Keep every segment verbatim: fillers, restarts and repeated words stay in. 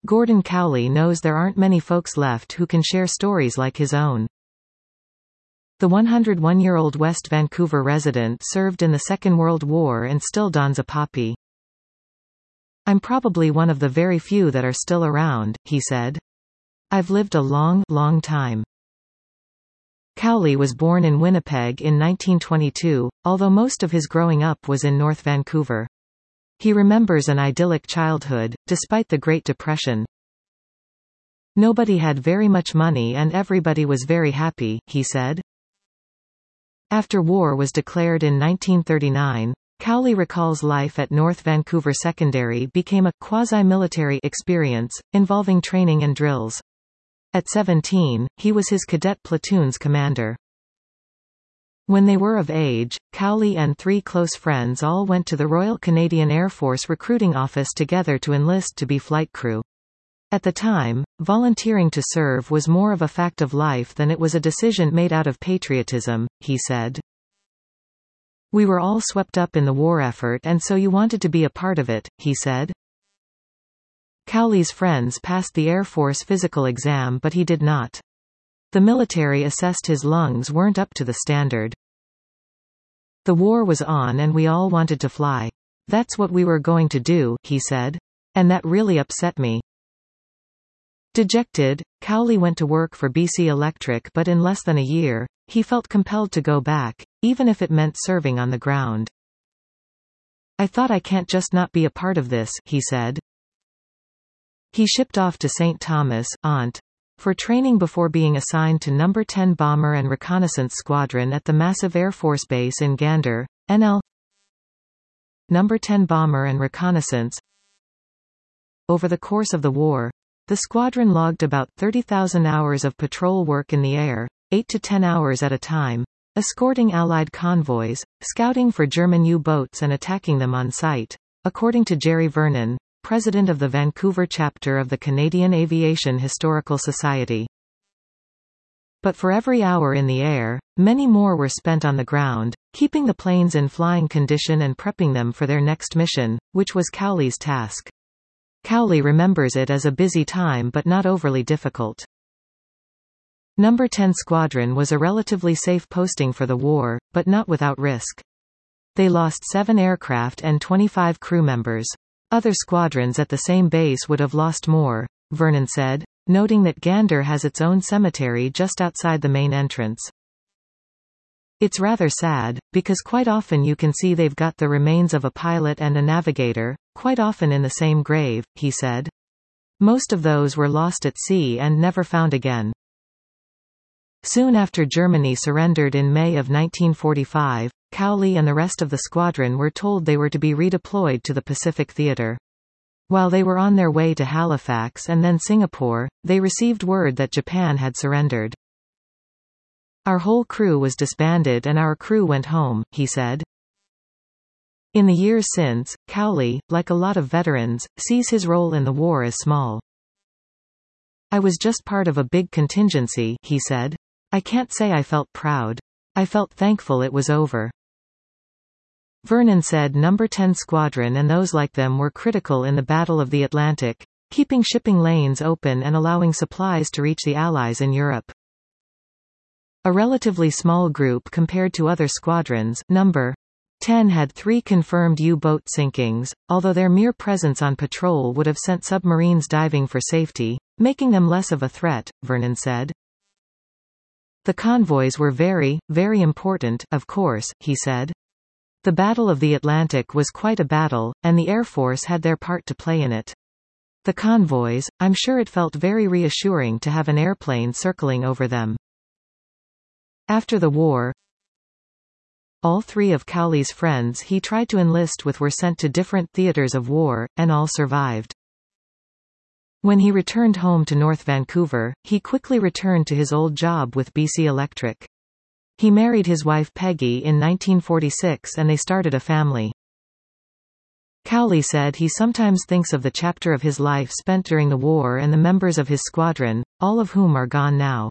Gordon Cowley knows there aren't many folks left who can share stories like his own. The one hundred one-year-old West Vancouver resident served in the Second World War and still dons a poppy. "I'm probably one of the very few that are still around," he said. "I've lived a long, long time." Cowley was born in Winnipeg in nineteen twenty-two, although most of his growing up was in North Vancouver. He remembers an idyllic childhood, despite the Great Depression. "Nobody had very much money and everybody was very happy," he said. After war was declared in nineteen thirty-nine, Cowley recalls life at North Vancouver Secondary became a quasi-military experience, involving training and drills. At seventeen, he was his cadet platoon's commander. When they were of age, Cowley and three close friends all went to the Royal Canadian Air Force recruiting office together to enlist to be flight crew. At the time, volunteering to serve was more of a fact of life than it was a decision made out of patriotism, he said. "We were all swept up in the war effort and so you wanted to be a part of it," he said. Cowley's friends passed the Air Force physical exam but he did not. The military assessed his lungs weren't up to the standard. "The war was on and we all wanted to fly. That's what we were going to do," he said. "And that really upset me." Dejected, Cowley went to work for B C Electric but in less than a year, he felt compelled to go back, even if it meant serving on the ground. "I thought I can't just not be a part of this," he said. He shipped off to Saint Thomas, Ont, for training before being assigned to Number ten Bomber and Reconnaissance Squadron at the massive Air Force Base in Gander, N L. Number ten Bomber and Reconnaissance. Over the course of the war, the squadron logged about thirty thousand hours of patrol work in the air, eight to ten hours at a time, escorting Allied convoys, scouting for German U-boats and attacking them on sight, according to Jerry Vernon, president of the Vancouver chapter of the Canadian Aviation Historical Society. But for every hour in the air, many more were spent on the ground, keeping the planes in flying condition and prepping them for their next mission, which was Cowley's task. Cowley remembers it as a busy time but not overly difficult. Number ten Squadron was a relatively safe posting for the war, but not without risk. They lost seven aircraft and twenty-five crew members. Other squadrons at the same base would have lost more, Vernon said, noting that Gander has its own cemetery just outside the main entrance. "It's rather sad, because quite often you can see they've got the remains of a pilot and a navigator, quite often in the same grave," he said. "Most of those were lost at sea and never found again." Soon after Germany surrendered in May of nineteen forty-five, Cowley and the rest of the squadron were told they were to be redeployed to the Pacific Theater. While they were on their way to Halifax and then Singapore, they received word that Japan had surrendered. "Our whole crew was disbanded and our crew went home," he said. In the years since, Cowley, like a lot of veterans, sees his role in the war as small. "I was just part of a big contingency," he said. "I can't say I felt proud. I felt thankful it was over." Vernon said Number ten Squadron and those like them were critical in the Battle of the Atlantic, keeping shipping lanes open and allowing supplies to reach the Allies in Europe. A relatively small group compared to other squadrons, Number ten had three confirmed U-boat sinkings, although their mere presence on patrol would have sent submarines diving for safety, making them less of a threat, Vernon said. "The convoys were very, very important, of course," he said. "The Battle of the Atlantic was quite a battle, and the Air Force had their part to play in it. The convoys, I'm sure it felt very reassuring to have an airplane circling over them." After the war, all three of Cowley's friends he tried to enlist with were sent to different theaters of war, and all survived. When he returned home to North Vancouver, he quickly returned to his old job with B C Electric. He married his wife Peggy in nineteen forty-six and they started a family. Cowley said he sometimes thinks of the chapter of his life spent during the war and the members of his squadron, all of whom are gone now.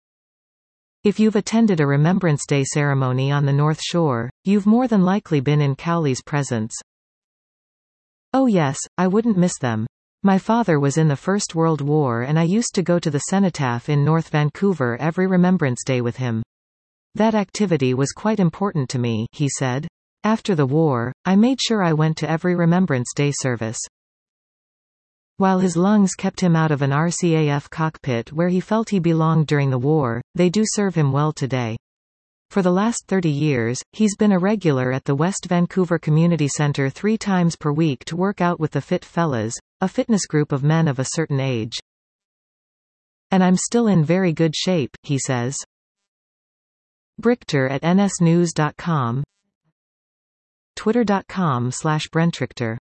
"If you've attended a Remembrance Day ceremony on the North Shore, you've more than likely been in Cowley's presence." "Oh yes, I wouldn't miss them. My father was in the First World War and I used to go to the cenotaph in North Vancouver every Remembrance Day with him. That activity was quite important to me, he said. After the war, I made sure I went to every Remembrance Day service. While his lungs kept him out of an R C A F cockpit where he felt he belonged during the war, they do serve him well today. For the last thirty years, he's been a regular at the West Vancouver Community Centre three times per week to work out with the Fit Fellas, a fitness group of men of a certain age. And I'm still in very good shape, he says. Brichter at N S news dot com, twitter dot com slash Brentrichter